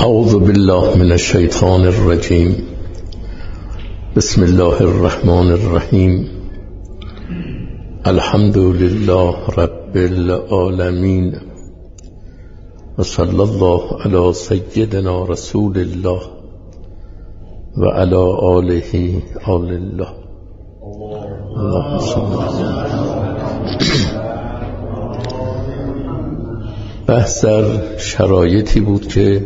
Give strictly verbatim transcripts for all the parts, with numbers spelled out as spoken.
اعوذ بالله من الشیطان الرجیم. بسم الله الرحمن الرحیم. الحمد لله رب العالمین و صلی الله علی سیدنا رسول الله و علی آله آل الله. اللهم صل. بحث در شرایطی بود که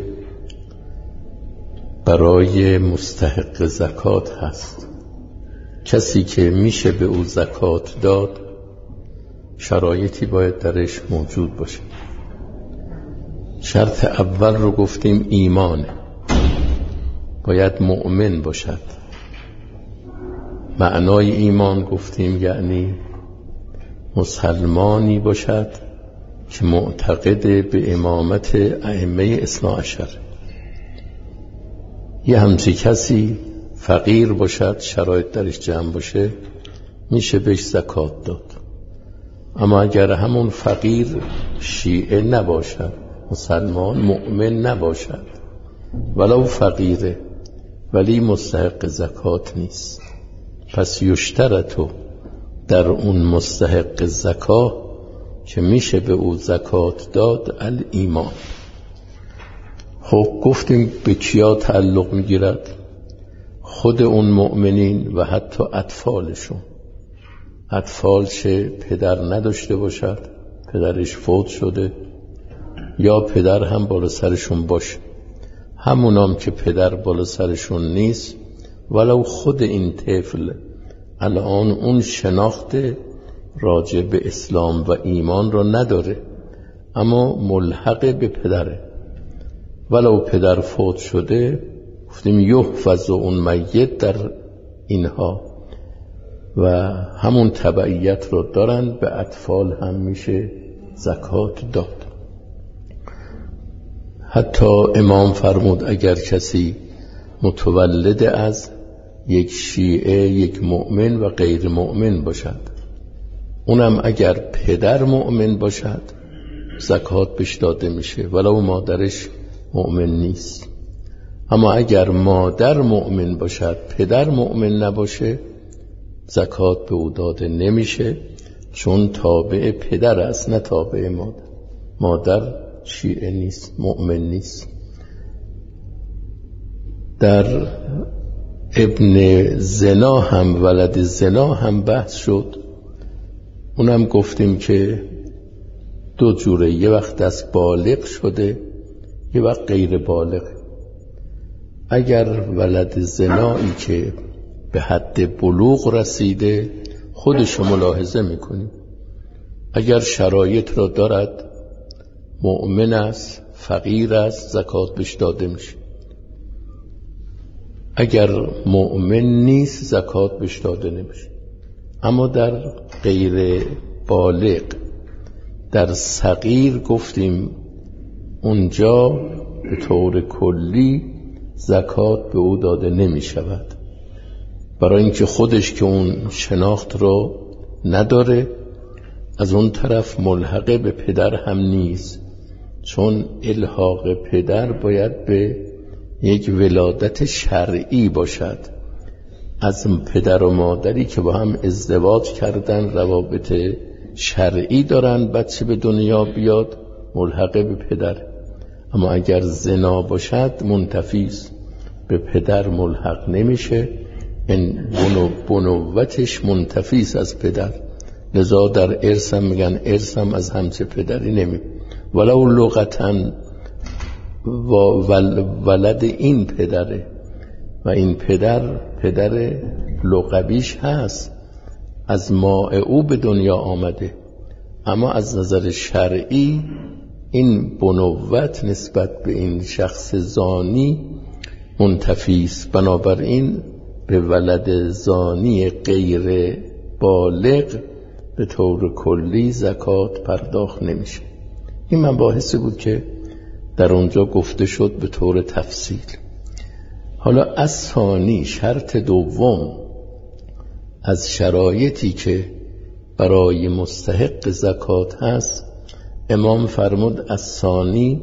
برای مستحق زکات هست. کسی که میشه به او زکات داد شرایطی باید درش موجود باشه. شرط اول رو گفتیم ایمانه، باید مؤمن باشد. معنای ایمان گفتیم یعنی مسلمانی باشد که معتقد به امامت ائمه اثنا عشر. یه همچی کسی فقیر باشد، شرایط درش جمع باشه، میشه بهش زکات داد. اما اگر همون فقیر شیعه نباشد، مسلمان مؤمن نباشد، ولو فقیره ولی مستحق زکات نیست، پس یشترطو در اون مستحق زکات که میشه به او زکات داد الایمان. خب گفتیم به کیا تعلق میگیرد؟ خود اون مؤمنین و حتی اطفالشون. اطفال چه پدر نداشته باشد، پدرش فوت شده، یا پدر هم بالا سرشون باشه، همونام که پدر بالا سرشون نیست، ولو خود این طفل الان اون شناخت راجع به اسلام و ایمان را نداره، اما ملحق به پدره، ولو پدر فوت شده، گفتیم یحفظ اون میت در اینها و همون تبعیت رو دارن، به اطفال هم میشه زکات داد. حتی امام فرمود اگر کسی متولد از یک شیعه، یک مؤمن و غیر مؤمن باشد، اونم اگر پدر مؤمن باشد زکات بهش داده میشه ولو مادرش مؤمن نیست. اما اگر مادر مؤمن باشد پدر مؤمن نباشه زکات به او داده نمیشه، چون تابع پدر است نه تابع مادر. مادر شیعه نیست، مؤمن نیست. در ابن زنا هم ولد زنا هم بحث شد. اونم گفتیم که دو جوره، یه وقت دست بالغ شده، یه وقت غیر بالغ. اگر ولد زنایی که به حد بلوغ رسیده خودشو ملاحظه میکنیم، اگر شرایط را دارد، مؤمن است، فقیر است، زکات بهش داده میشه. اگر مؤمن نیست زکات بهش داده نمیشه. اما در غیر بالغ، در صغیر گفتیم اونجا به طور کلی زکات به او داده نمی شود، برای اینکه خودش که اون شناخت رو نداره، از اون طرف ملحق به پدر هم نیست، چون الحاق پدر باید به یک ولادت شرعی باشد، از پدر و مادری که با هم ازدواج کردن، روابط شرعی دارن، بچه به دنیا بیاد ملحق به پدر. اما اگر زنا باشد منتفیست، به پدر ملحق نمیشه، این بنو بنوتش منتفیست از پدر، لذا در ارث هم میگن ارث هم از همچه پدری نمی، ولو لغتن و ولد این پدره و این پدر پدر لقبیش هست، از ماء او به دنیا آمده، اما از نظر شرعی این بنوت نسبت به این شخص زانی منتفیست. بنابراین به ولد زانی غیر بالغ به طور کلی زکات پرداخت نمیشه. این مباحثی بود که در اونجا گفته شد به طور تفصیل. حالا از ثانی، شرط دوم از شرایطی که برای مستحق زکات هست، امام فرمود از ثانی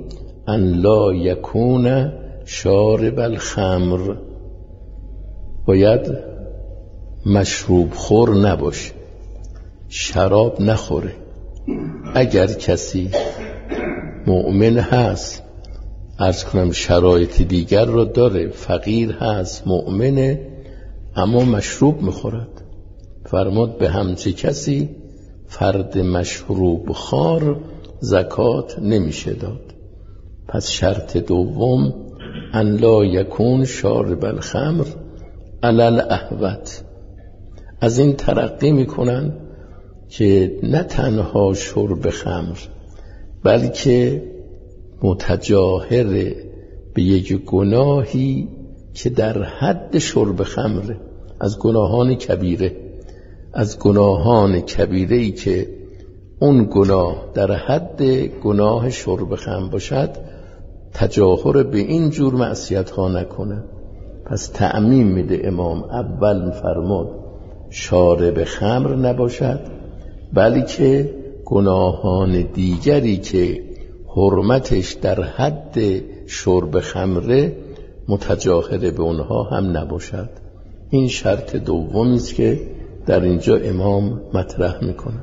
ان لا یکون شارب الخمر، باید مشروب خور نباشه، شراب نخوره. اگر کسی مؤمن هست، عرض کنم شرایط دیگر رو داره، فقیر هست، مؤمنه، اما مشروب میخورد، فرمود به همچه کسی فرد مشروب خور زکات نمیشه داد. پس شرط دوم ان لا یکون شارب الخمر علی الاحوط. از این ترقی میکنن که نه تنها شرب خمر بلکه متجاهر به یک گناهی که در حد شرب خمره، از گناهان کبیره، از گناهان کبیره‌ای که اون گناه در حد گناه شرب خمر باشد، تجاهر به این جور معصیت ها نکنه. پس تعمیم میده امام، اول فرمود شارب خمر نباشد، بلکه گناهان دیگری که حرمتش در حد شرب خمره متجاهر به اونها هم نباشد. این شرط دومی است که در اینجا امام مطرح میکنه.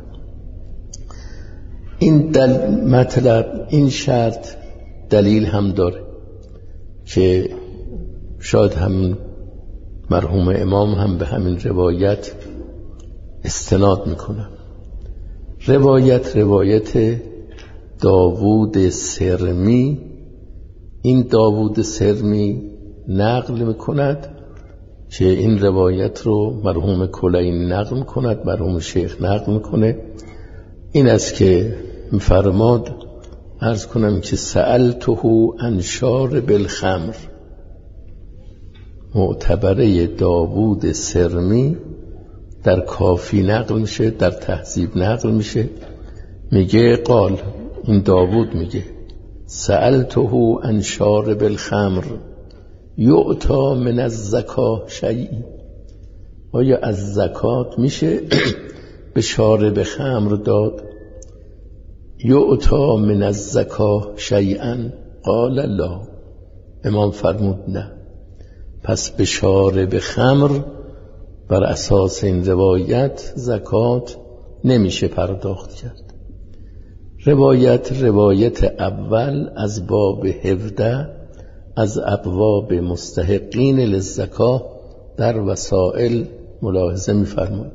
این دل مطلب این شرط دلیل هم داره که شاید هم مرحوم امام هم به همین روایت استناد میکنه. روایت روایت داوود سرمی، این داوود سرمی نقل میکند که این روایت رو مرحوم کلینی نقل میکند، مرحوم شیخ نقل میکنه. این است که فرماد، عرض کنم که سألته عن شارب الخمر، معتبره داوود سرمی در کافی نقل میشه، در تهذیب نقل میشه، میگه قال، این داوود میگه سألته عن شارب الخمر یعطا من الزکاه شیئی، آیا از زکات میشه به شارب خمر داد؟ یعطا من الزکاه شیئا قال لا، امام فرمود نه. پس به شارب خمر بر اساس این روایت زکات نمیشه پرداخت کرد. روایت روایت اول از باب هفده از ابواب مستحقین للزکاه در وسائل ملاحظه می‌فرمایید.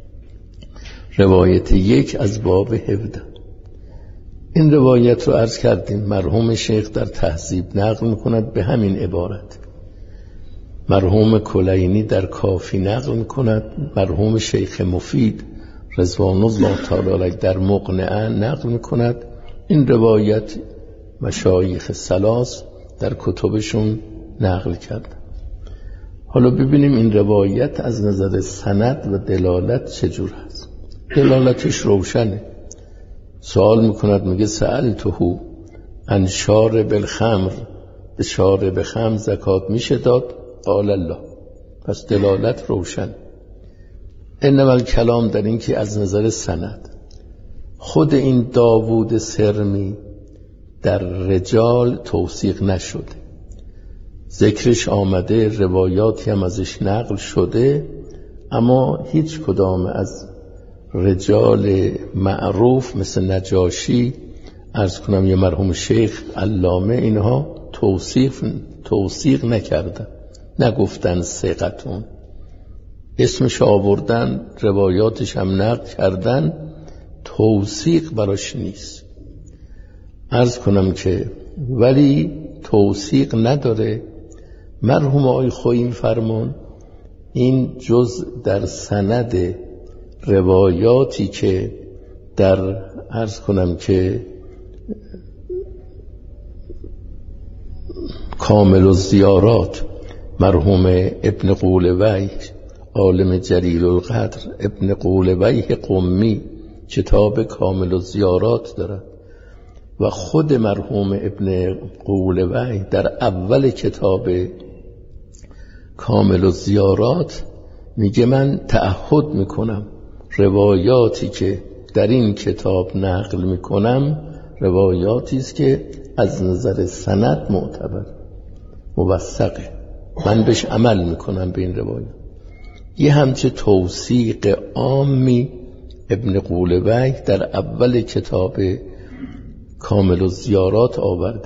روایت یک از باب هفده. این روایت رو عرض کردیم مرحوم شیخ در تهذیب نقل می‌کند به همین عبارت، مرحوم کلینی در کافی نقل می‌کند، مرحوم شیخ مفید رضوان الله تعالی علیه در مقنعه نقل می‌کند. این روایت مشایخ ثلاث در کتبشون نقل کرد. حالا ببینیم این روایت از نظر سند و دلالت چجور هست. دلالتش روشنه. سوال میکند، میگه سألته عن شارب الخمر، به شارب خمر زکات میشه داد؟ قال الله. پس دلالت روشن. انما الکلام در این که از نظر سند خود این داوود سرمی در رجال توثیق نشده، ذکرش آمده، روایاتی هم ازش نقل شده، اما هیچ کدام از رجال معروف مثل نجاشی، عرض کنم یه مرحوم شیخ علامه، اینها توثیق توثیق نکردن، نگفتن ثقتون، اسمش آوردن، روایاتش هم نقل کردن، توثیق براش نیست. عرض کنم که ولی توثیق نداره. مرحوم آقای خویی فرمان این جز در سند روایاتی که در عرض کنم که کامل الزیارات مرحوم ابن قولویه عالم جلیل القدر، ابن قولویه قمی کتاب کامل الزیارات دارد و خود مرحوم ابن قولویه در اول کتاب کامل الزیارات میگه من تعهد میکنم روایاتی که در این کتاب نقل میکنم روایاتی است که از نظر سند معتبر موثقه، من بهش عمل میکنم به این روایات. یه همچه توثیق عامی ابن قولوی در اول کتاب کامل الزیارات آورده.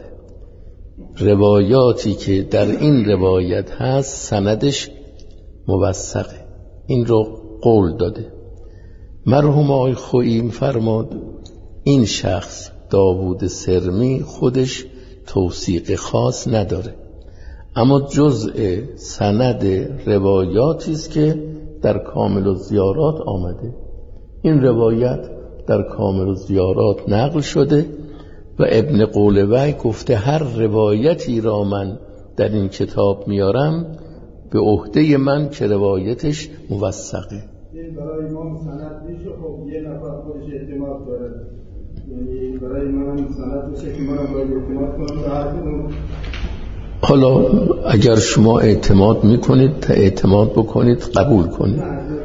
روایاتی که در این روایت هست سندش موثقه، این رو قول داده. مرحوم آقای خویی فرماد این شخص داوود سرمی خودش توثیق خاص نداره، اما جزء سند روایاتی است که در کامل الزیارات آمده. این روایت در کامل الزیارات نقل شده و ابن قولوی گفته هر روایتی را من در این کتاب میارم به عهده من که روایتش موثقه. این برای امام سند میشه، خب یه نفر خودش اعتماد داره، یعنی برای من سند میشه که من باید اعتماد کنم به هر کدوم. حالا اگر شما اعتماد میکنید اعتماد بکنید، قبول کنید.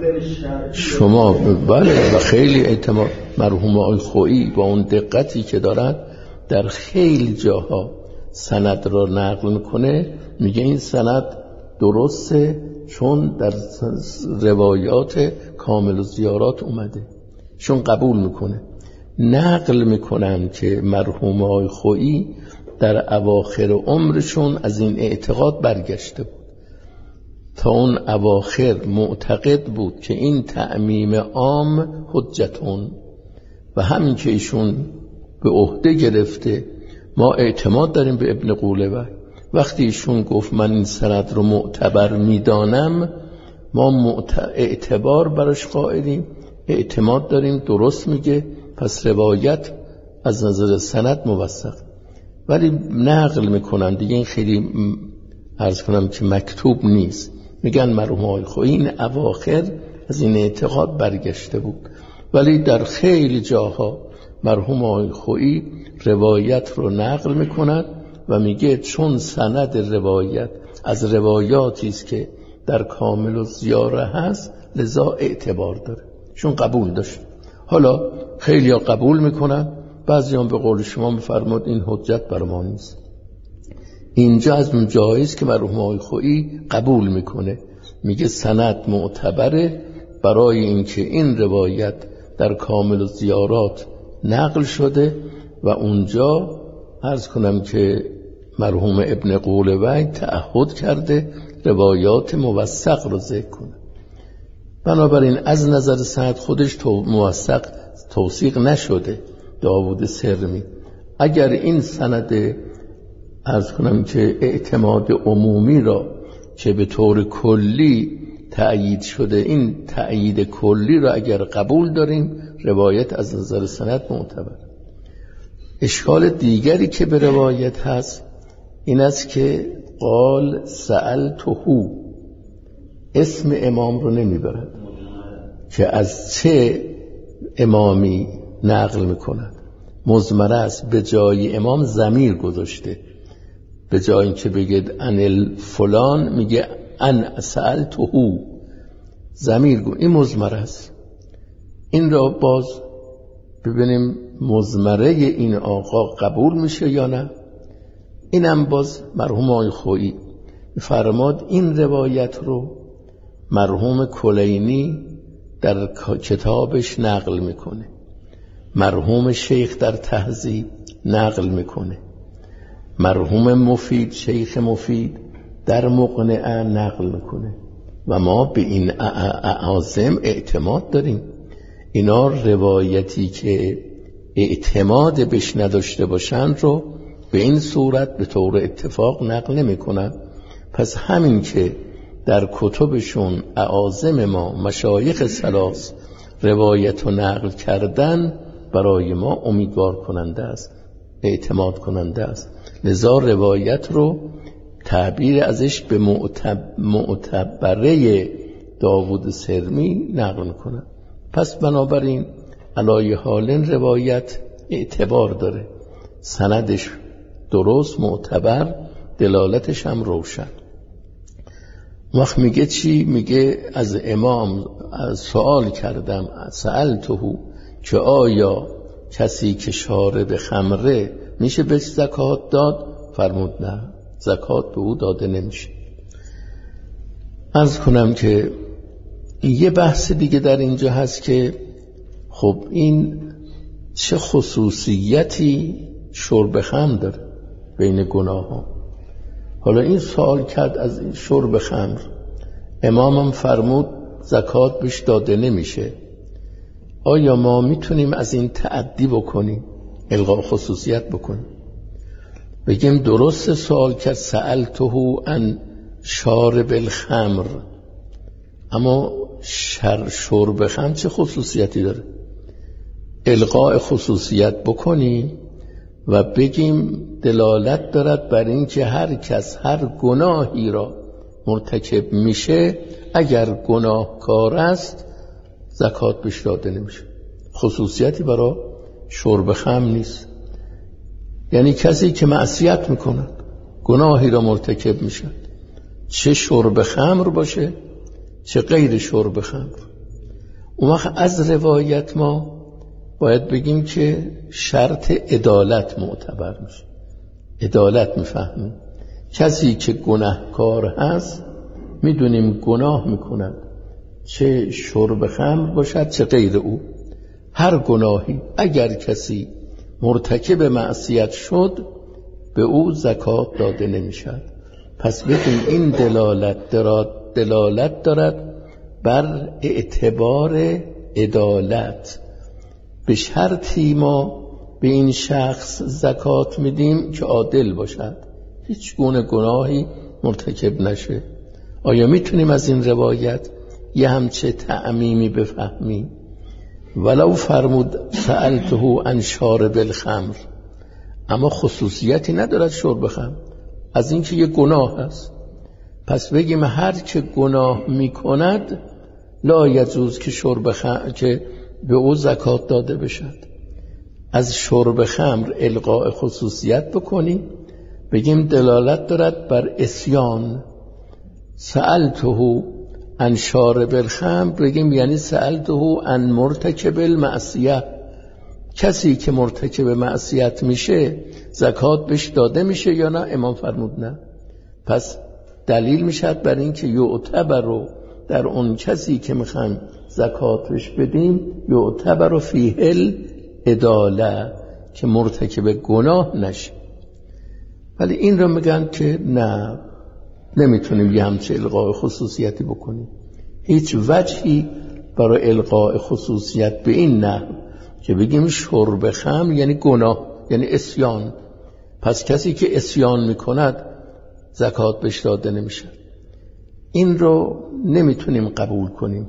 شما بله و خیلی اعتماد. مرحوم آقای خویی با اون دقتی که دارن در خیلی جاها سند را نقل میکنه، میگه این سند درسته چون در روایات کامل الزیارات اومده، چون قبول میکنه. نقل میکنن که مرحوم آقای خویی در اواخر عمرشون از این اعتقاد برگشته بود. تا اون اواخر معتقد بود که این تعمیم عام حجتون و همین که ایشون به عهده گرفته ما اعتماد داریم به ابن قولوی. وقتی ایشون گفت من این سند رو معتبر میدانم، ما اعتبار براش قائلیم، اعتماد داریم، درست میگه، پس روایت از نظر سند موثق. ولی نقل میکنن دیگه، این خیلی عرض کنم که مکتوب نیست، میگن مرحوم آقای خویی این اواخر از این اعتقاد برگشته بود. ولی در خیلی جاها مرحوم آقای خویی روایت رو نقل میکنن و میگه چون سند روایت از روایاتی است که در کامل الزیاره هست لذا اعتبار داره، چون قبول داشت. حالا خیلی ها قبول میکنن، بعضی هم به قول شما میفرماد این حجت بر ما نیست. اینجا از اون جاییست که مرحوم آقای خویی قبول میکنه، میگه سند معتبره برای اینکه این روایت در کامل الزیارات نقل شده و اونجا عرض کنم که مرحوم ابن قولوی تعهد کرده روایات موثق رو ذکر کنه. بنابراین از نظر سند خودش تو موثق توثیق نشده داوود سرمی. اگر این سند عرض کنم که اعتماد عمومی را که به طور کلی تأیید شده، این تأیید کلی را اگر قبول داریم، روایت از نظر سند معتبر. اشکال دیگری که به روایت هست این است که قال سألته، اسم امام رو نمیبرد که از چه امامی نقل میکند. مضمره است، به جای امام ضمیر گذاشته، به جای اینکه بگید ان فلان میگه ان سألته، ضمیر گو. این مضمره است. این را باز ببینیم مضمره این آقا قبول میشه یا نه. اینم باز مرحوم آقای خویی فرماد این روایت رو مرحوم کلینی در کتابش نقل میکنه، مرحوم شیخ در تهذیب نقل میکنه، مرحوم مفید شیخ مفید در مقنعه نقل میکنه و ما به این اعاظم اعتماد داریم. اینا روایتی که اعتماد بهش نداشته باشن رو به این صورت به طور اتفاق نقل نمیکنن. پس همین که در کتبشون اعاظم ما مشایخ ثلاث روایت و نقل کردن برای ما امیدوار کننده است، اعتماد کننده است. لذا روایت رو تعبیر ازش به معتبره داوود سرمی نقل کنن. پس بنابراین علای حالن روایت اعتبار داره، سندش درست معتبر، دلالتش هم روشن. وقت میگه چی؟ میگه از امام از سوال کردم سألته که آیا کسی که شارب خمره میشه بهش زکات داد؟ فرمود نه، زکات به او داده نمیشه. عرض کنم که یه بحث دیگه در اینجا هست که خب این چه خصوصیتی شرب خمر داره بین گناه ها. حالا این سوال کرد از این شرب خمر، امامم فرمود زکات بهش داده نمیشه. آیا ما میتونیم از این تعدی بکنیم، الغاء خصوصیت بکنیم، بگیم درست سوال کرد سألته عن شارب الخمر، اما شر شرب خمر چه خصوصیتی داره؟ الغاء خصوصیت بکنیم و بگیم دلالت دارد بر این که هر کس هر گناهی را مرتکب میشه اگر گناهکار است زکات بهش داده نمیشه. خصوصیتی برای شرب خمر نیست. یعنی کسی که معصیت میکند گناهی را مرتکب میشه، چه شرب خمر باشه چه غیر شرب خمر، اون وقت از روایت ما باید بگیم که شرط عدالت معتبر میشه. عدالت میفهمیم کسی که گناهکار هست میدونیم گناه میکند، چه شرب خمر باشد چه غیر او، هر گناهی اگر کسی مرتکب معصیت شد به او زکات داده نمیشد. پس بگیم این دلالت دارد دلالت دارد بر اعتبار عدالت. به شرطی ما به این شخص زکات میدیم که عادل باشد، هیچ گونه گناهی مرتکب نشه. آیا میتونیم از این روایت یه همچه تعمیمی بفهمیم؟ ولو فرمود سألته عن شارب الخمر، اما خصوصیتی ندارد شرب خمر از این که یه گناه هست. پس بگیم هر که گناه میکند لا یجوز که شرب خمر که به او زکات داده بشد. از شرب خمر الغاء خصوصیت بکنیم، بگیم دلالت دارد بر عصیان. سألته عن شارب الخمر بگیم یعنی سألته عن مرتکب المعصیه، کسی که مرتکب معصیت میشه زکات بهش داده میشه یا نه؟ امام فرمود نه. پس دلیل میشد بر این که یعتبر رو در اون کسی که میخوایم زکات بهش بدیم یعتبر فیه العداله، که مرتکب گناه نشه. ولی این رو میگن که نه، نمیتونیم یه همچه الغاء خصوصیتی بکنیم. هیچ وجهی برای الغاء خصوصیت به این نه که بگیم شرب خمر یعنی گناه، یعنی عصیان، پس کسی که عصیان میکند زکات بهش داده نمیشه. این رو نمیتونیم قبول کنیم.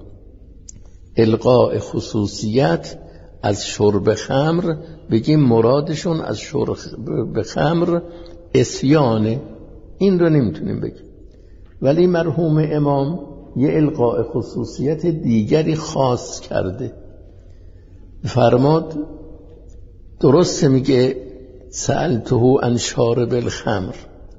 الغاء خصوصیت از شرب خمر بگیم مرادشون از شرب خمر عصیانه، این رو نمیتونیم بگیم. ولی مرحوم امام یه الغاء خصوصیت دیگری خاص کرده. فرماد درست میگه سألته عن شارب الخمر،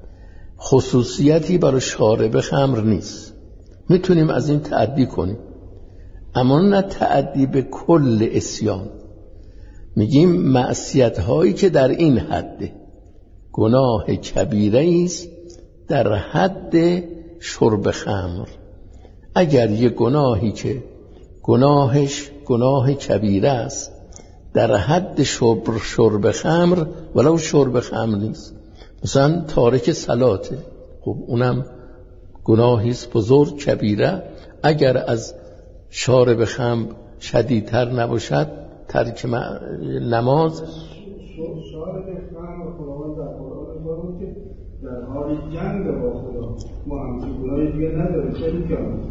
خصوصیتی برای شارب خمر نیست، میتونیم از این تعدی کنیم، اما نه تعدی به کل عصیان. میگیم معصیت هایی که در این حده، گناه کبیره است در حد شرب خمر. اگر یه گناهی که گناهش گناه کبیره است در حد شرب شرب خمر ولو شرب خمر نیست، مثلا تارک صلاته، خب اونم گناهی است بزرگ کبیره، اگر از شارب خمر شدیدتر نباشد ترک نماز. شارب خمر خداوند در قرآن فرمود که در حال جنگ با خدا، ما همچه گناهی دیگه نداریم، چه میکنیم؟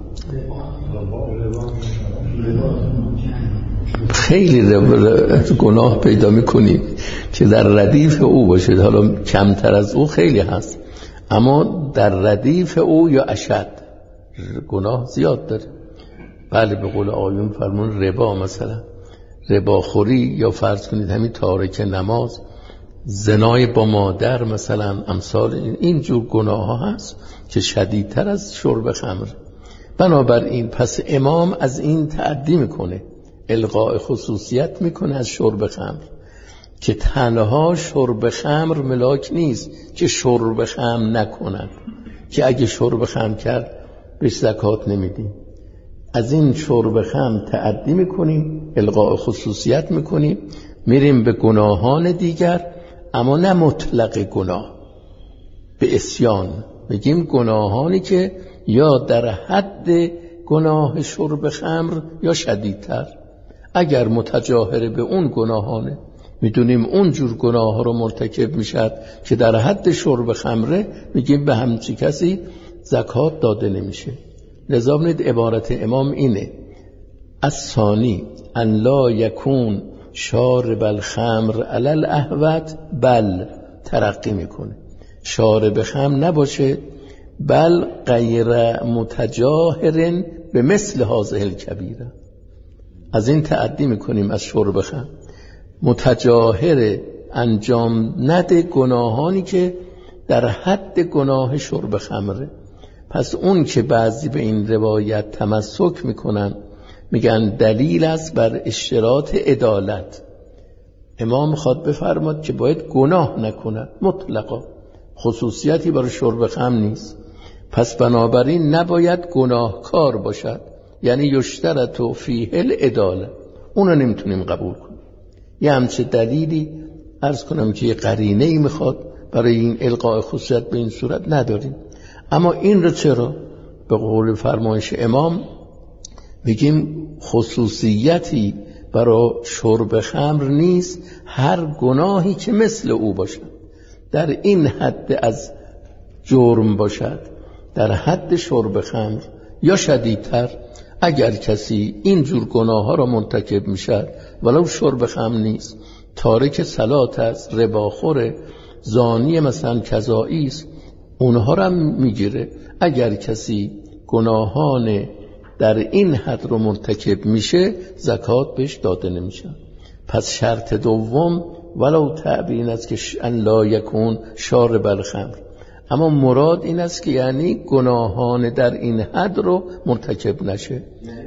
خیلی گناه پیدا میکنیم که در ردیف او باشه، حالا کمتر از او خیلی هست، اما در ردیف او یا اشد گناه زیاد داره. بله به قول آیون فرمون ربا، مثلا رباخوری، یا فرض کنید همین تارک نماز، زنای با مادر، مثلا امثال این جور گناه ها هست که شدیدتر از شرب خمر. بنابراین پس امام از این تعدی میکنه، الغاء خصوصیت میکنه از شرب خمر، که تنها شرب خمر ملاک نیست که شرب خمر نکنن، که اگه شرب خمر کرد بهش زکات نمیدیم. از این شرب خمر تعدی میکنیم، الغاء خصوصیت میکنیم، میریم به گناهان دیگر، اما نه مطلق گناه به عصیان. میگیم گناهانی که یا در حد گناه شرب خمر یا شدیدتر. اگر متجاهره به اون گناهانه، میدونیم اون جور گناه ها رو مرتکب میشد که در حد شرب خمره، میگیم به همچی کسی زکات داده نمیشه. لذا بنید عبارت امام اینه: الثانی ان لا یکون شارب الخمر علی الاهوت، بل ترقی میکنه، شارب خمر نباشه، بل غیر متجاهر به مثل هذه الکبیره. از این تعدی میکنیم از شرب خمر، متجاهر انجام نده گناهانی که در حد گناه شرب خمره. پس اون که بعضی به این روایت تمسک میکنن، میگن دلیل است بر اشتراط عدالت. امام خواد بفرماد که باید گناه نکنه مطلقا، خصوصیتی برای شرب خمر نیست. پس بنابراین نباید گناهکار باشد، یعنی یشترط فیه العداله، اونو نمیتونیم قبول کنیم. یه همچه دلیلی عرض کنم که یه قرینه ای میخواد برای این القاء خصوصیت به این صورت نداریم. اما این رو چرا؟ به قول فرمایش امام میگیم خصوصیتی برای شرب خمر نیست، هر گناهی که مثل او باشد، در این حد از جرم باشد، در حد شرب خمر یا شدیدتر. اگر کسی این جور گناه ها را مرتکب میشد ولو شرب خمر نیست، تارک صلات است، رباخور، زانی مثلا کذایی است، اونها را میگیره. اگر کسی گناهان در این حد رو مرتکب میشه، زکات بهش داده نمیشه. پس شرط دوم ولو تعبین است که ان لا یکون شارب الخمر، اما مراد این است که یعنی گناهان در این حد رو مرتکب نشه.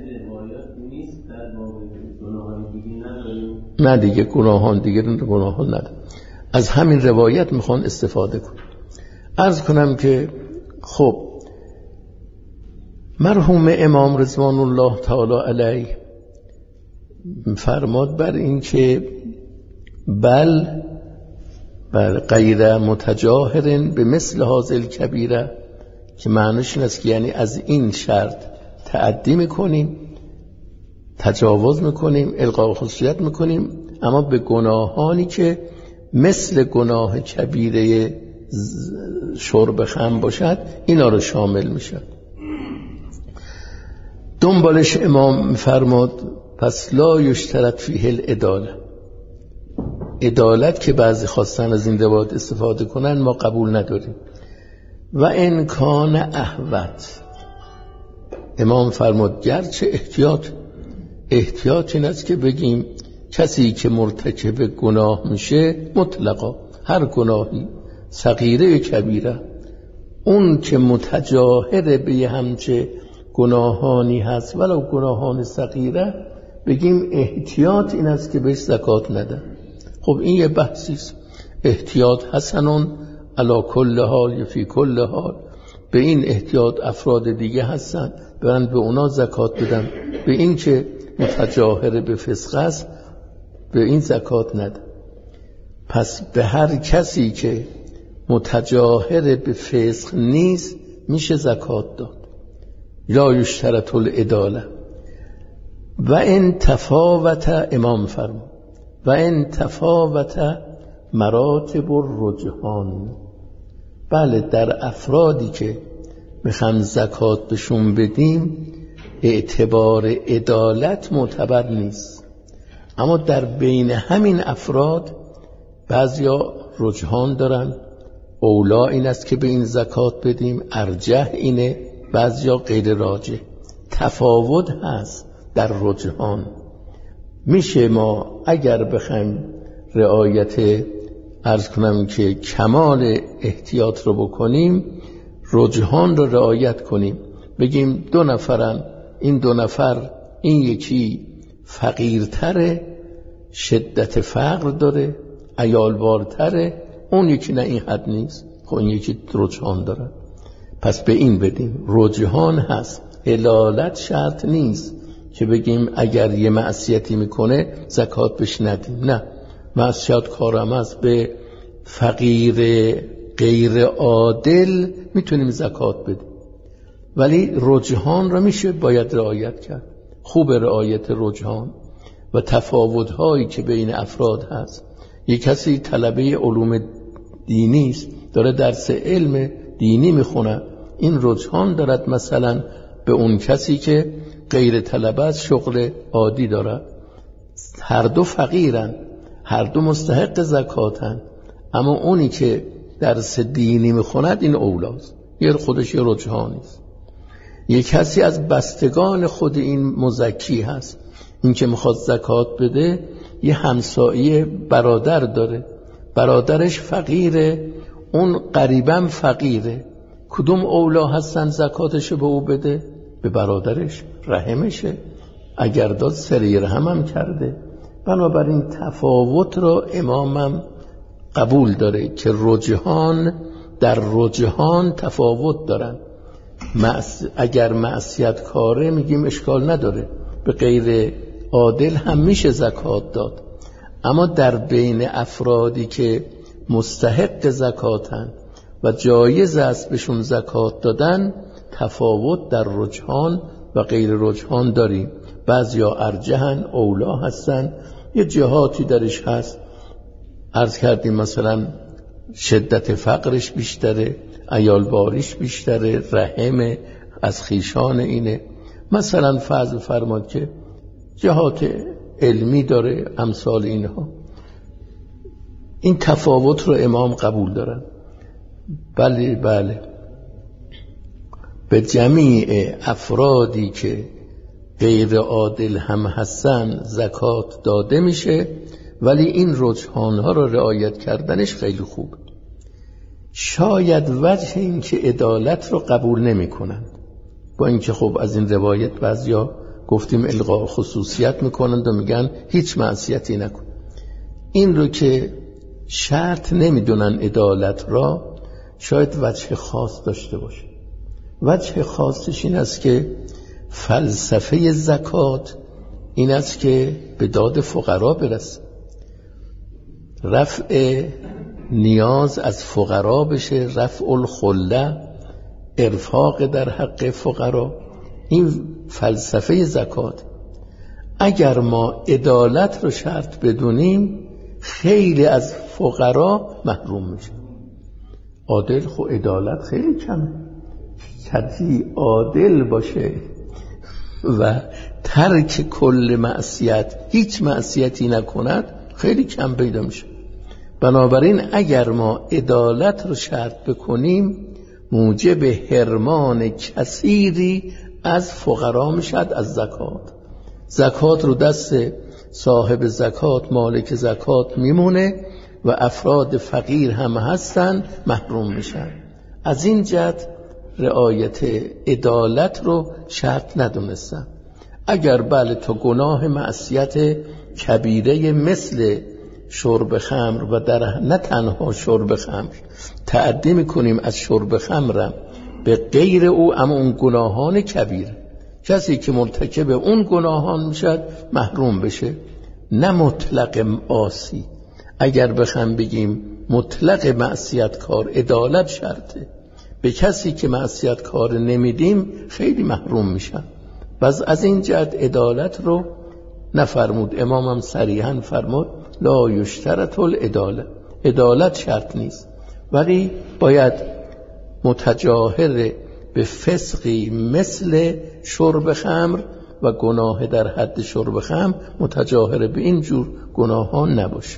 نه دیگه گناهان دیگه گناهان نداره. از همین روایت میخوان استفاده کن. عرض کنم که خب مرحوم امام رضوان الله تعالی علیه فرماد بر این که بل بر غیر متجاهر به مثل هذه الکبیره، که معنیش این است که یعنی از این شرط تعدی میکنیم، تجاوز میکنیم، الغاء خصوصیت میکنیم، اما به گناهانی که مثل گناه کبیره شرب خمر باشد اینا رو شامل میشد. دنبالش امام فرماد پس لا یشترط فیه العداله، عدالت که بعضی خواستن از این روایت استفاده کنن ما قبول نداریم. و ان کان احوت، امام فرمود گرچه احتیاط احتیاط این است که بگیم کسی که مرتکب گناه میشه مطلقا هر گناهی صغیره کبیره، اون که متجاهر به همچه گناهانی هست ولو گناهان صغیره، بگیم احتیاط این است که بهش زکات نده. خب این یه بحثی است. احتیاط حسنون علی کل حال یا فی کل حال، به این احتیاط افراد دیگه هستن برن به اونا زکات بدن، به این که متجاهر به فسق است به این زکات نده. پس به هر کسی که متجاهر به فسق نیست میشه زکات داد. لا یشترط العداله. و ان تفاوت، امام فرمود و ان تفاوت مراتب الرجحان، بله در افرادی که میخوام زکات بهشون بدیم اعتبار عدالت معتبر نیست، اما در بین همین افراد بعضیا رجحان دارن، اولا این است که به این زکات بدیم، ارجح اینه، بعضیا غیر راجح. تفاوت هست در رجحان. میشه ما اگر بخوایم رعایت عرض کنم که کمال احتیاط رو بکنیم، رجحان رو رعایت کنیم، بگیم دو نفرن، این دو نفر این یکی فقیرتره، شدت فقر داره، عیالوارتره، اون یکی نه این حد نیست، خب این یکی رجحان داره، پس به این بدیم. رجحان هست، حلالت شرط نیست که بگیم اگر یه معصیتی میکنه زکات بهش ندیم، نه، معصیت کارم است، به فقیر غیر عادل میتونیم زکات بدیم، ولی رجحان رو میشه باید رعایت کرد. خوب رعایت رجحان و تفاوت‌هایی که بین افراد هست. یک کسی طلبه علوم دینی است، داره درس علم دینی میخونه، این رجحان دارد مثلا به اون کسی که غیر طلبه است، شغل عادی داره. هر دو فقیرن، هر دو مستحق زکاتن، اما اونی که درس دینی میخوند این اولاست، یه خودش یه رجحانی است. یک کسی از بستگان خود این مزکی هست، این که میخواد زکات بده یه همسایه برادر داره، برادرش فقیره، اون قریبا فقیره، کدوم اولا هستن زکاتشو به او بده؟ به برادرش، رحمشه، اگر داد سری رحم هم کرده. بنابراین تفاوت رو امامم قبول داره که رجحان در رجحان تفاوت دارن. معص... اگر معصیت کاره میگیم اشکال نداره، به غیر عادل هم میشه زکات داد، اما در بین افرادی که مستحق زکاتن و جایز است بهشون زکات دادن تفاوت در رجحان و غیر رجحان داریم. بعضیا ارجحن، اولا هستن، یه جهاتی درش هست، عرض کردیم مثلا شدت فقرش بیشتره، عیالواریش بیشتره، رحم از خیشان اینه، مثلا فرض فرماد که جهات علمی داره، امثال اینها. این تفاوت رو امام قبول دارن. بله بله، به جمیع افرادی که غیر عادل هم هستن زکات داده میشه، ولی این رجحانها رو رعایت کردنش خیلی خوب. شاید وجه این که عدالت رو قبول نمی کنند، با اینکه خب از این روایت بعضیا گفتیم الغاء خصوصیت میکنند و میگن هیچ معصیتی نکن، این رو که شرط نمیدونن عدالت را، شاید وجه خاص داشته باشه. وجه خاصش این است که فلسفه زکات این است که به داد فقرا برسه، رفع نیاز از فقرا بشه، رفع الخله، ارفاق در حق فقرا، این فلسفه زکات. اگر ما عدالت رو شرط بدونیم خیلی از فقرا محروم میشه. عادل خو عدالت خیلی کمه، کسی عادل باشه و ترک کل معصیت، هیچ معصیتی نکند، خیلی کم پیدا میشه. بنابراین اگر ما عدالت رو شرط بکنیم موجب حرمان کثیری از فقرا میشد از زکات. زکات رو دست صاحب زکات، مالک زکات میمونه و افراد فقیر هم هستن محروم میشن. از این جهت رعایت عدالت رو شرط ندونستن. اگر بله تا گناه معصیت کبیره مثل شرب خمر و در نه تنها شرب خمر تعدی میکنیم از شرب خمرم به غیر او، اما اون گناهان کبیر کسی که مرتکب اون گناهان میشد محروم بشه، نه مطلق عاصی. اگر بخوام بگیم مطلق معصیت کار عدالت شرطه، به کسی که معصیت کار نمیدیم خیلی محروم میشن. بس از این جهت عدالت رو نفرمود، امامم صریحا فرمود لا یشترط العدالت، عدالت شرط نیست، ولی باید متجاهر به فسقی مثل شرب خمر و گناه در حد شرب خمر متجاهر به این جور گناهان نباشه.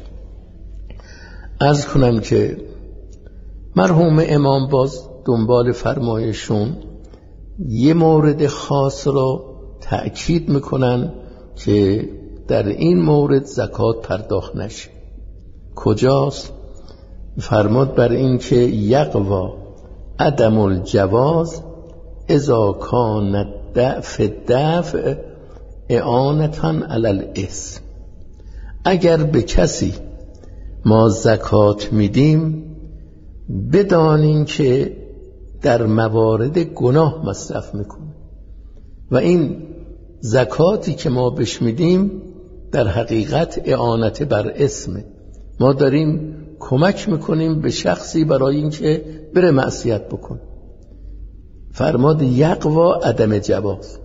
عرض کنم که مرحوم امام باز دنبال فرمایشون یه مورد خاص را تأکید میکنن که در این مورد زکات پرداخت نشه. کجاست؟ فرماد بر این که یقوا عدم الجواز اذا کان دفع دفع اعانتان علی الاسم. اگر به کسی ما زکات میدیم بدانیم که در موارد گناه مصرف میکنه و این زکاتی که ما بهش میدیم در حقیقت اعانت بر اسمه. ما داریم کمک میکنیم به شخصی برای اینکه بره معصیت بکنه. فرماد یقوا عدم جواز.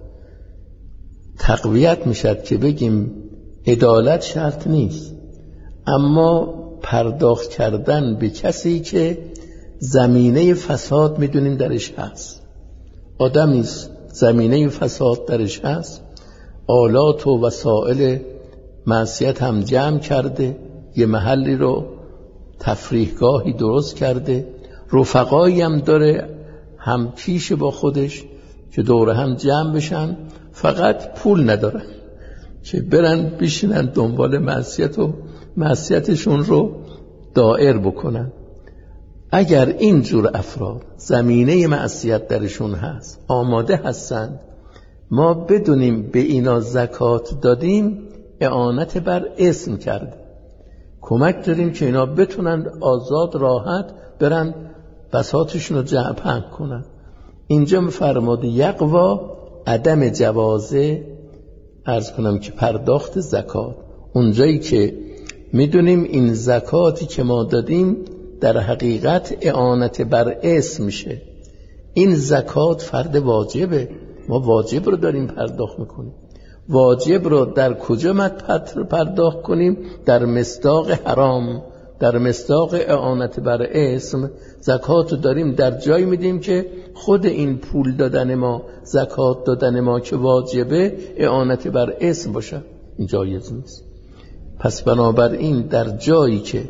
تقویت میشد که بگیم عدالت شرط نیست، اما پرداخت کردن به کسی که زمینه فساد میدونیم درش هست. آدمی زمینه فساد درش هست، آلات و وسائل معصیت هم جمع کرده، یه محلی رو تفریحگاهی درست کرده، رفقایی هم داره هم پیش با خودش که دوره هم جمع بشن، فقط پول ندارن که برن بشینن دنبال معصیت و معصیتشون رو دائر بکنن. اگر این جور افراد زمینه معصیت درشون هست، آماده هستند، ما بدونیم به اینا زکات دادیم، اعانت بر اسم کرد، کمک داریم که اینا بتونن آزاد راحت برن بساطشون رو جمع پهن کنن. اینجا فرمود یقوا عدم جوازه، عرض کنم که پرداخت زکات. اونجایی که میدونیم این زکاتی که ما دادیم در حقیقت اعانت بر اسم میشه. این زکات فرد واجبه، ما واجب رو داریم پرداخت میکنیم. واجب رو در کجا مد پرداخت کنیم؟ در مصداق حرام، در مصداق اعانت بر اسم. زکات رو داریم در جایی میدیم که خود این پول دادن ما، زکات دادن ما که واجبه، اعانت بر اسم باشه، این جایز نیست. پس بنابراین در جایی که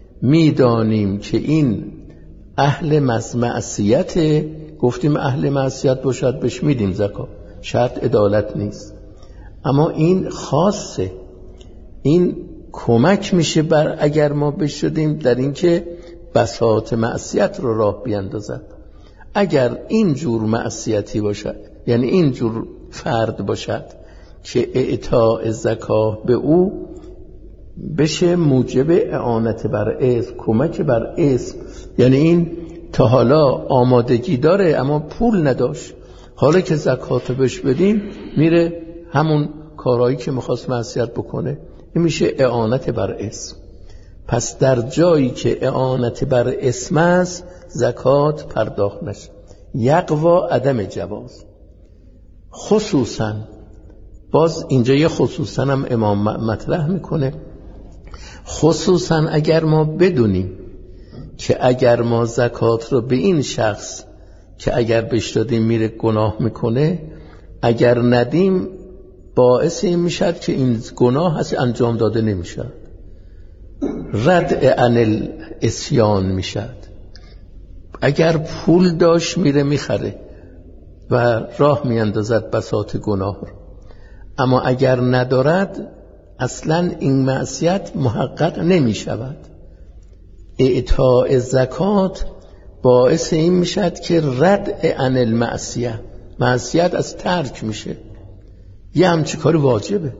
میدانیم که این اهل معصیت، گفتیم اهل معصیت باشد بهش میدیم زکات، شرط عدالت نیست. اما این خاصه، این کمک میشه بر اگر ما بشدیم در این که بساط معصیت رو راه بیندازد. اگر این جور معصیتی باشد، یعنی این جور فرد باشد که اعطاء زکات به او بشه موجب اعانت بر اسم، کمک بر اسم، یعنی این تا حالا آمادگی داره اما پول نداشت، حالا که زکات بهش بدیم میره همون کارهایی که میخواست معصیت بکنه، این میشه اعانت بر اسم. پس در جایی که اعانت بر اسم است زکات پرداخت نشه. یقوا عدم جواز. خصوصا باز اینجا یه خصوصا هم امام مطرح میکنه، خصوصا اگر ما بدونیم که اگر ما زکات رو به این شخص که اگر بهش دادیم میره گناه میکنه، اگر ندیم باعث این میشد که این گناه هست انجام داده نمیشد، رد عن الاسیان میشد. اگر پول داشت میره میخره و راه میاندازد بساط گناه رو، اما اگر ندارد اصلا این معصیت محقق نمیشود. اعطاء زکات باعث این میشد که رد عن المعصیه، معصیت از ترک میشه. یه همچی کاری واجبه.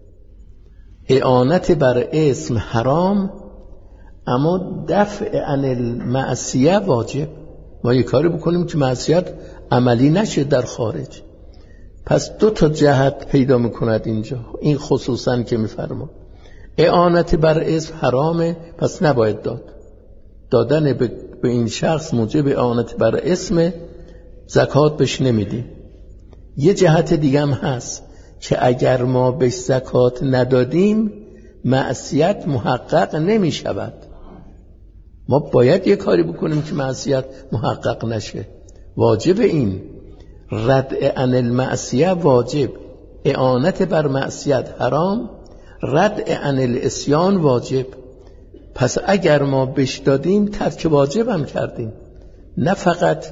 اعانت بر اسم حرام، اما دفع عن المعصیه واجب. ما یه کاری بکنیم که معصیت عملی نشه در خارج. پس دو تا جهت پیدا میکند اینجا، این خصوصا که میفرما اعانت بر اسم حرامه، پس نباید داد. دادن به این شخص موجب اعانت بر اسم، زکات بهش نمیدیم. یه جهت دیگه هم هست که اگر ما به زکات ندادیم معصیت محقق نمی شود. ما باید یه کاری بکنیم که معصیت محقق نشه. واجب این رد عن المعصیه واجب، اعانت بر معصیت حرام، رد عن الاسیان واجب. پس اگر ما بهش دادیم ترک واجب هم کردیم، نه فقط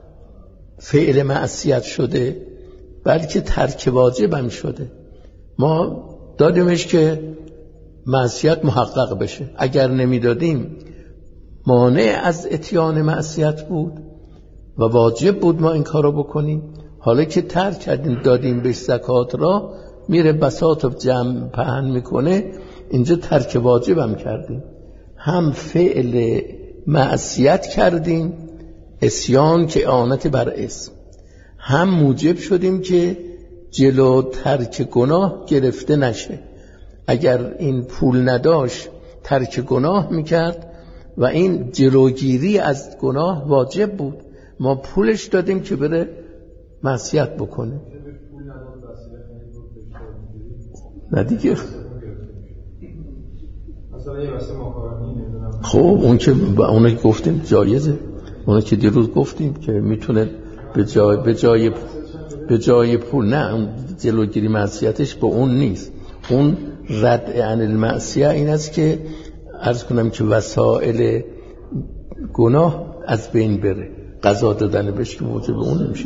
فعل معصیت شده بلکه ترک واجب هم شده. ما دادیمش که معصیت محقق بشه، اگر نمیدادیم مانع از اتیان معصیت بود و واجب بود ما این کارو بکنیم. حالا که ترک کردیم دادیم بهش زکات را، میره بساط و جمع پهن میکنه، اینجا ترک واجب هم کردیم. هم فعل معصیت کردیم، عصیان که اعانت بر اسم، هم موجب شدیم که جلو ترک گناه گرفته نشه. اگر این پول نداشت ترک گناه میکرد و این جلوگیری از گناه واجب بود. ما پولش دادیم که بره معصیت بکنه. نه دیگه. خب اون که اون که گفتیم جایزه، اون که دیروز گفتیم که میتونه به جای به جای به جای پول، نه اون جلوگیری معصیتش به اون نیست. اون رد عن المعصیه این است که عرض کنم که وسائل گناه از بین بره. قضا دادن بهش که موجب اون نمیشه.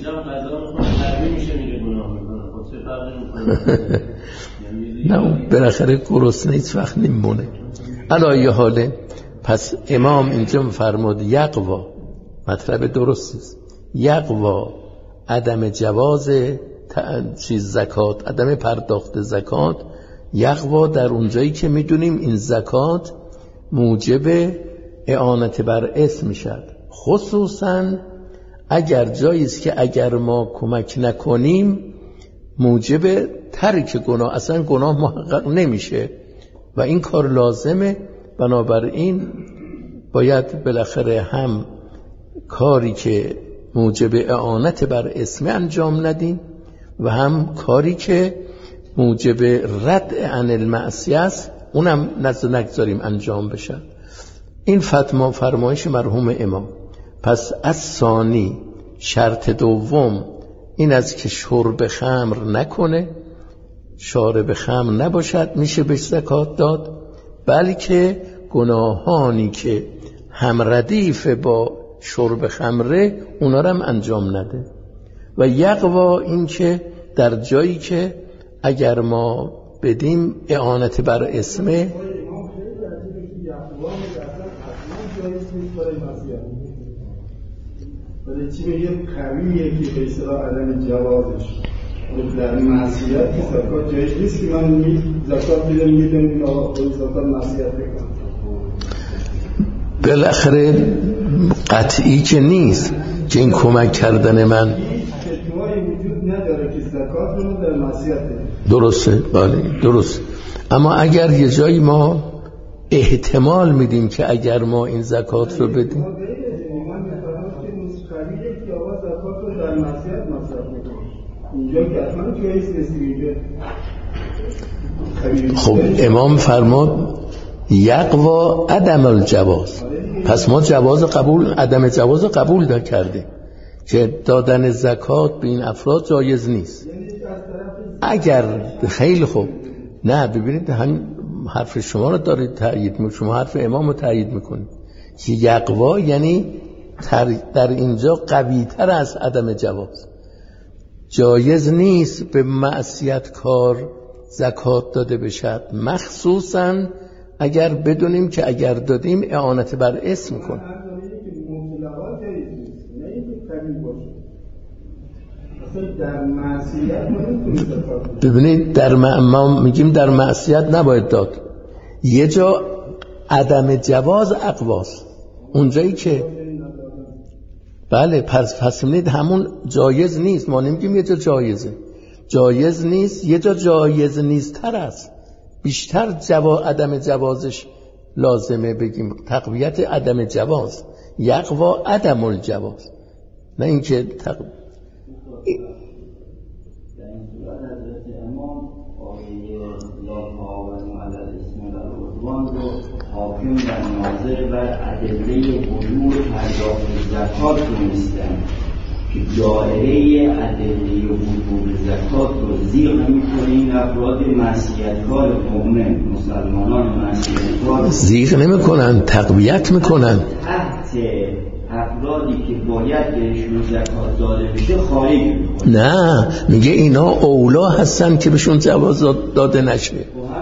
نه بالاخره گرسنه هیچ وقت نمیمونه. علایه حاله پس امام اینجا فرمود یقوا، مطلب درستی است، یقوا عدم جواز چیز زکات، عدم پرداخت زکات، یقوا در اونجایی که میدونیم این زکات موجب اعانت بر اسم میشد، خصوصا اگر جایی است که اگر ما کمک نکنیم موجب ترک گناه، اصلا گناه محقق نمیشه و این کار لازمه. بنابراین باید بالاخره هم کاری که موجب اعانت بر اسم انجام ندیم و هم کاری که موجب رد عن المعصیه است اونم نزد نگذاریم انجام بشه. این فتما فرمایش مرحوم امام. پس از ثانی شرط دوم این است که شرب خمر نکنه، شارب خمر نباشد، میشه بهش زکات داد، بلکه گناهانی که هم ردیف با شرب خمره اونا رو هم انجام نده. و یقوا این که در جایی که اگر ما بدیم اعانت بر اسمه، ولی چی میگه قویه که به اصطلاح عدم جوازش در معصیت که زکات جایش نیست که من می زکات بدم میدم یا زکات معصیت بکنم. بالاخره قطعی که نیست که این کمک کردن من احتمالی وجود نداره که زکات رو در معصیت بدم. درسته، بله درست. اما اگر یه جایی ما احتمال میدیم که اگر ما این زکات رو بدیم خب امام فرمود یقوا عدم الجواز، پس ما جواز قبول عدم جواز قبول دا کرده که دادن زکات به این افراد جایز نیست. اگر خیلی خوب، نه ببینید هم حرف شما رو دارید تایید میکنید، شما حرف امام رو تایید میکنید که یقوا یعنی در اینجا قوی تر از عدم جواز. جایز نیست به معصیت کار زکات داده بشد، مخصوصا اگر بدونیم که اگر دادیم اعانت بر اسم کنه. ببینید در ما میگیم در معصیت نباید داد، یه جا عدم جواز اقواست، اونجایی که بله پس پس میدید همون جایز نیست. ما نمیگیم یه جا جایزه، جایز نیست، یه جا جایز نیست تر است، بیشتر جوا عدم جوازش لازمه بگیم تقویت عدم جواز، یقوا عدم الجواز، نه اینکه تق... حاکم و ناظر بر ادله وجوب پرداخت زکات دونستن که دایره ادله وجوب زکات رو زیر نمی‌کنه این افراد معصیتکار مؤمن، مسلمانان معصیتکار زیر نمی‌کنن، تقویت می‌کنن، تحت افرادی که باید بهشون زکات داده بشه خارج می‌کنه. نه میگه اینا اولا هستن که بهشون جواز داده نشه،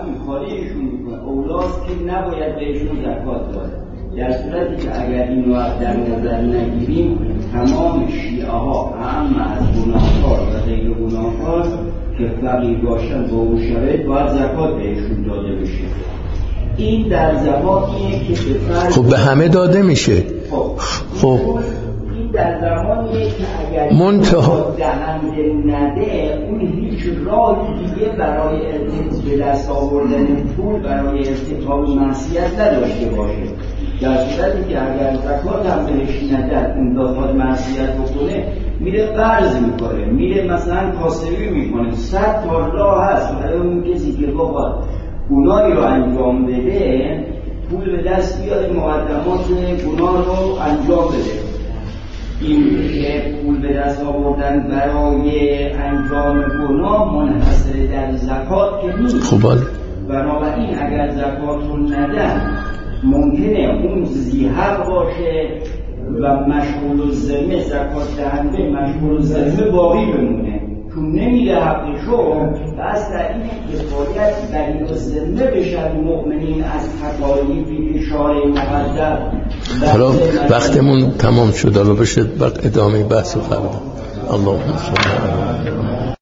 که نباید بهشون زکات داد. در صورتی که اگر این رو در نظر نگیریم تمام شیعه ها هم از گناهکار و غیر گناهکار که فقیر باشن با اون شرایط باید زکات بهشون داده بشه. این در زمانیه که به فرض خب به همه داده میشه. خب این در زمانیه که اگر منتها دهنده نده اون هیچ راه دیگه برای به دست آوردن پول برای ارتکاب معصیت نداشته باشه. در صورتی که اگر زکات هم بهش ندن اون بخواد معصیت بکنه میره قرض میکنه، میره مثلا کاسبی میکنه، صد تا راه هست برای اون کسی که بخواد گناهی رو انجام بده پول به دست بیاره مقدمات گناه رو انجام بده. این که پول به دست آوردن برای انجام گناه منحصر در زکات که نیست. خوبه. بنابراین اگر زکات رو ندن ممکنه اون ذی‌حق باشه و مشغول الذمه زکات دهنده مشغول الذمه باقی بمونه چون نمیده حقشو. بس در این کفایت بری الذمه بشن مؤمنین از تکالیفی که شارع مقدر. حالا وقتمون تمام شد، حالا بشه ادامه بحث فردا. اللهم صل علی